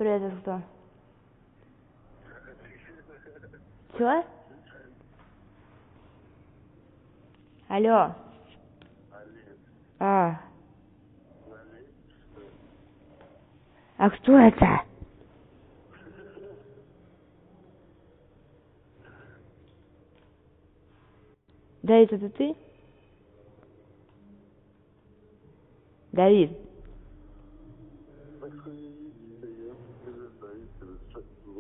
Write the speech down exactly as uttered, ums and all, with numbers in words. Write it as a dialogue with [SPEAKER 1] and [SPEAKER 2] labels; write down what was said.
[SPEAKER 1] Привет, это кто? Чё? Алло. А. А кто это? Давид, это ты? Давид.